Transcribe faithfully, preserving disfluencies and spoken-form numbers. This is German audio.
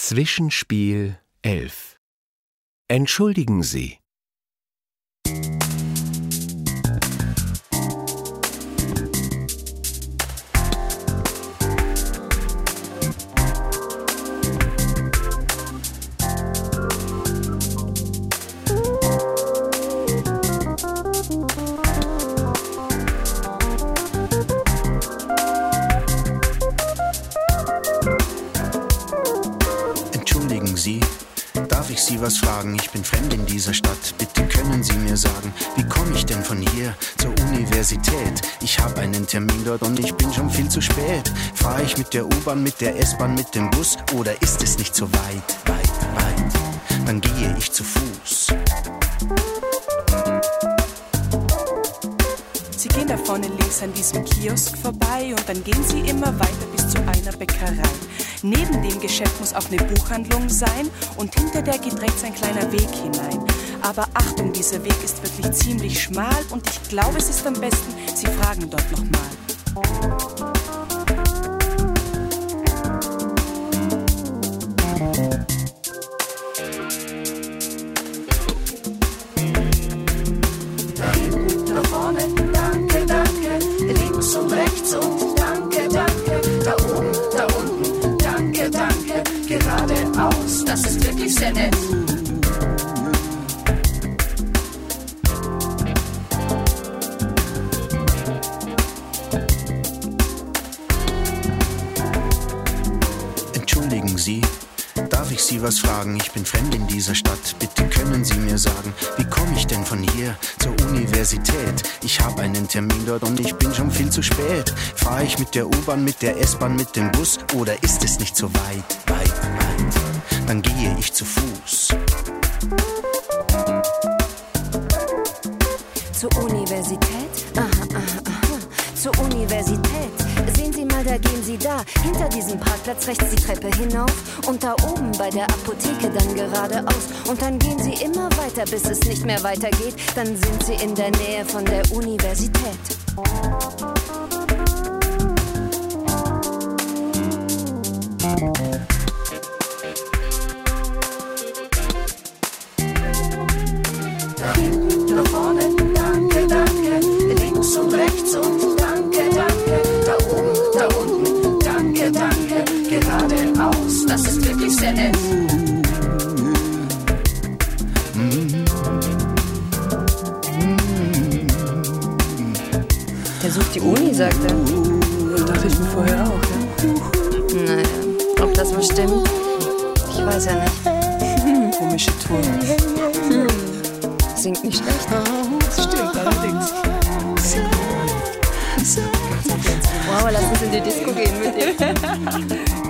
Zwischenspiel elf. Entschuldigen Sie. Entschuldigen Sie, darf ich Sie was fragen? Ich bin fremd in dieser Stadt. Bitte können Sie mir sagen, wie komme ich denn von hier zur Universität? Ich habe einen Termin dort und ich bin schon viel zu spät. Fahre ich mit der U-Bahn, mit der S-Bahn, mit dem Bus oder ist es nicht so weit, weit, weit? Dann gehe ich zu Fuß. Sie gehen da vorne links an diesem Kiosk vorbei und dann gehen Sie immer weiter bis zu einer Bäckerei. Neben dem Geschäft muss auch eine Buchhandlung sein und hinter der geht rechts ein kleiner Weg hinein. Aber Achtung, dieser Weg ist wirklich ziemlich schmal und ich glaube, es ist am besten, Sie fragen dort nochmal. Da vorne, danke, danke, links und rechts und danke, danke, da oben, da unten, danke, danke, geradeaus, das ist wirklich sehr nett. Entschuldigen Sie, darf ich Sie was fragen? Ich bin fremd in dieser Stadt. Bitte können Sie mir sagen, wie komme ich denn von hier zur Universität? Ich habe einen Termin dort und ich bin schon viel zu spät. Fahre ich mit der U-Bahn, mit der S-Bahn, mit dem Bus oder ist es nicht so weit, weit, weit? Dann gehe ich zu Fuß. Zur Universität? Aha, aha, aha. Zur Universität. Sehen Sie mal, da gehen Sie da. Hinter diesem Parkplatz rechts die Treppe hinauf. Und da oben bei der Apotheke dann geradeaus. Und dann gehen Sie immer weiter, bis es nicht mehr weitergeht. Dann sind Sie in der Nähe von der Universität. Da vorne, danke, danke, links und rechts und danke, danke, da oben, da unten, danke, danke, geradeaus, das ist wirklich sehr nett. Der sucht die Uni, sagt er. Dachte ich mir vorher auch, ja. Naja, ob das wohl stimmt? Ich weiß ja nicht. Komische Tour. Singt nicht schlecht. Das stimmt, allerdings. Wow, lass uns in die Disco gehen mit dir.